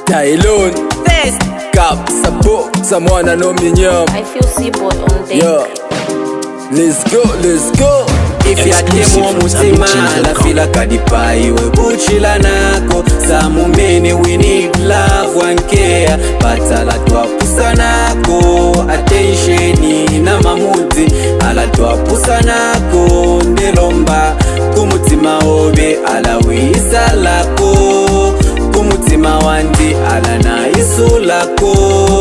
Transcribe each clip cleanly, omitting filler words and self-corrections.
Tylon Fest. Cap Sabo Someone I know me nyam. I feel seaboard on deck. Yeah. Let's go. If ya temo mutima la fila kadipa iwe buchila nako samumeni we need love and care patala twapusa nako attention na mamudi ala twapusa nako ndelomba kumutima obe ala wisa lako kumutima wandi ala na isu lako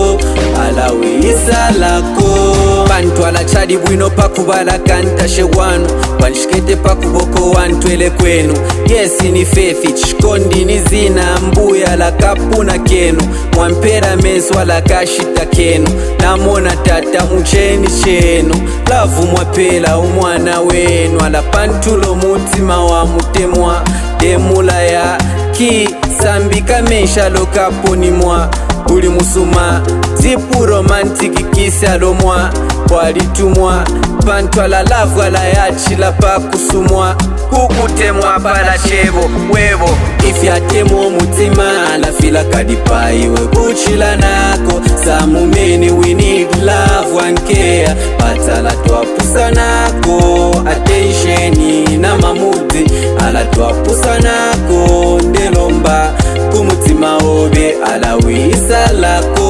ala wisa lako bantu ala chadi bwino pakubala kanta shewano wanshikete pakuboko wantwele kwenu yesi ni fethi chikondi ni zina mbuya la kapuna kenu mwampera mesu ala kashita kenu namona tata mucheni chenu lavu mwapela umwana wenu ala pantulo mutima wa mutemwa demula ya ki sambika mesha lokaponi mwa uli musuma zipu romantic kisa lomwa walitumwa pantwala lavwa la yachila pa kusumwa kukutemwa pala chebo webo ifyatemo mutima la fila kadipa iwe kuchila nako samumeni we need love and care patala twapusa nako attention na mamudi ala twapusa nako ndelomba kumutima obe ala wisa lako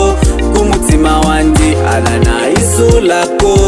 kumutima wandi ala na isu lako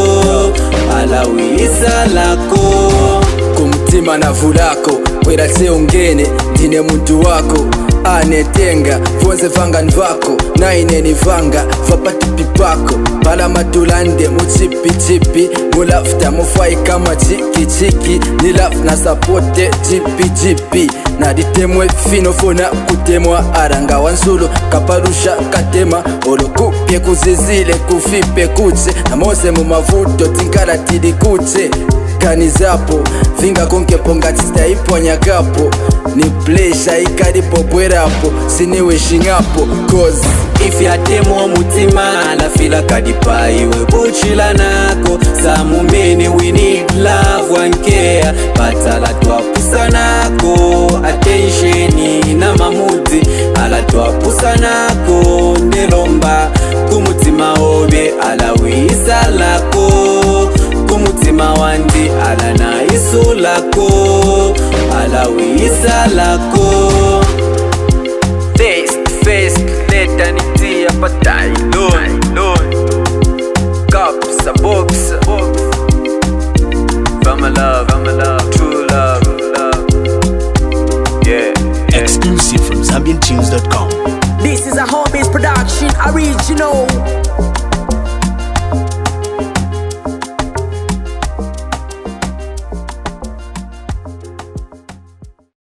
ala wisa lako Kumutima na vulako wera seongene ndine muntu wako anetenga vonze vanga nvako na ineni vanga vapatupi pako pala matulande muchipi mulafta mufai kama chiki nilaf na sapote jipi na ditemwe fino fona kutemwa aranga wansulu kaparusha katema olokupye kuzizile kufipe kuche na mose mu mavuto tinkara tidi kuche kanizapo vinga konke pongati staiponya kapo ni plesha ikaripo bwerapo siniwe shingapo cause if ya temo mutima la fila kadipa iwe buchila nako samumeni we need love and care patala twapusa nako attention na mamudi ala twapusa nako ndelomba kumutima obe ala wisa lako kumutima wandi ala na isu lako ala wisa lako face leta nitia patai don cups a box from a love true love yeah. Exclusive from ZambianTunes.com. This is a home-based production, original.